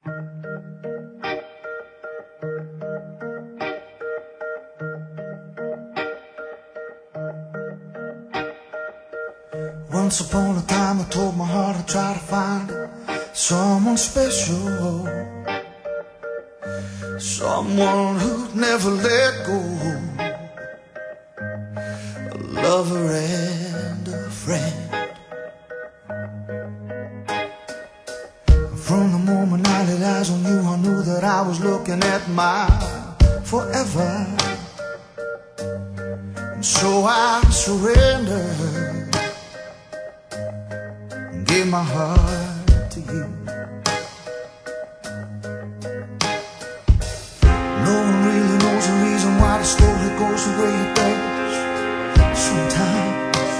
Once upon a time I told my heart I'd try to find someone special, someone who'd never let go, a lover and a friend. From the moment I laid eyes on you, I knew that I was looking at my forever. And so I surrendered and gave my heart to you. No one really knows the reason why the story goes the way it does sometimes.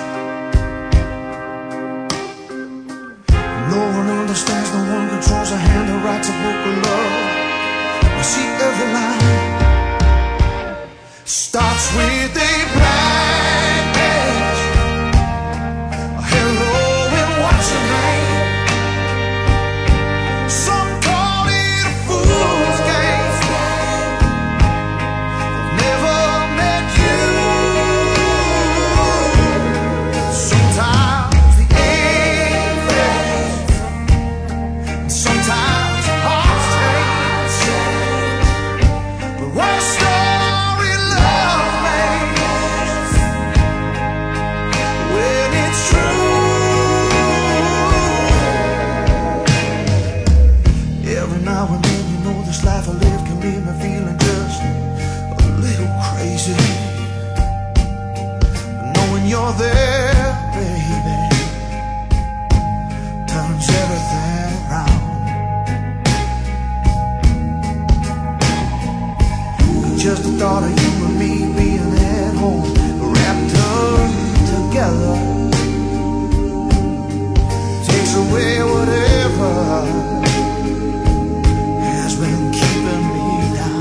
No one understands, no one controls a hand that writes a book of love. You see, every line starts with a blank page. Hello and what's your name? Some call it a fool's game. I've never met you. Sometimes the ink fades, sometimes hearts change. But what a story love makes when it's true. Every now and then, you know, this life I live can leave me feeling just a little crazy. But knowing you're there, baby, turns everything around. Just the thought of you and me being at home, wrapped up together, takes away whatever has been keeping me down.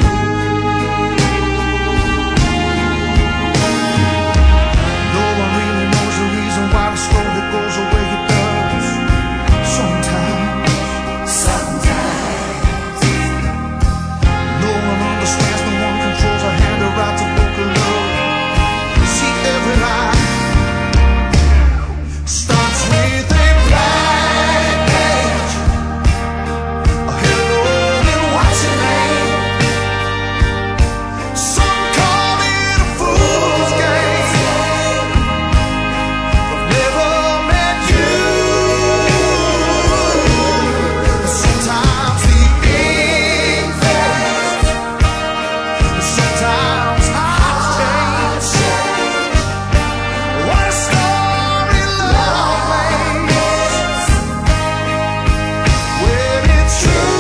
No one really knows the reason why the story goes the way it does sometimes. No one understands, no one controls a hand that writes a book of love. You see, every line starts with a blank page. Hello and what's your name? Some call it a fool's game. I've never met you. Sometimes the ink fades, sometimes hearts change. What a story love makes when it's true.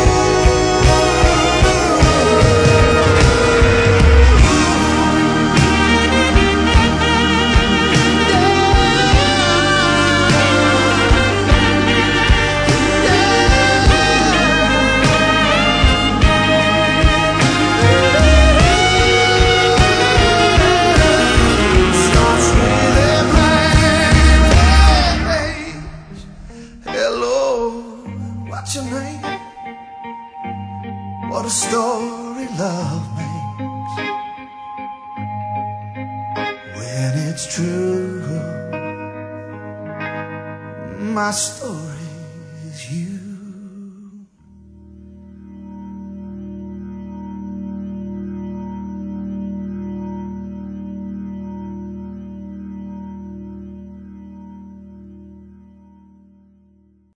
Starts with a blank page. Hello, what's your name? What a story love makes when it's true. My story.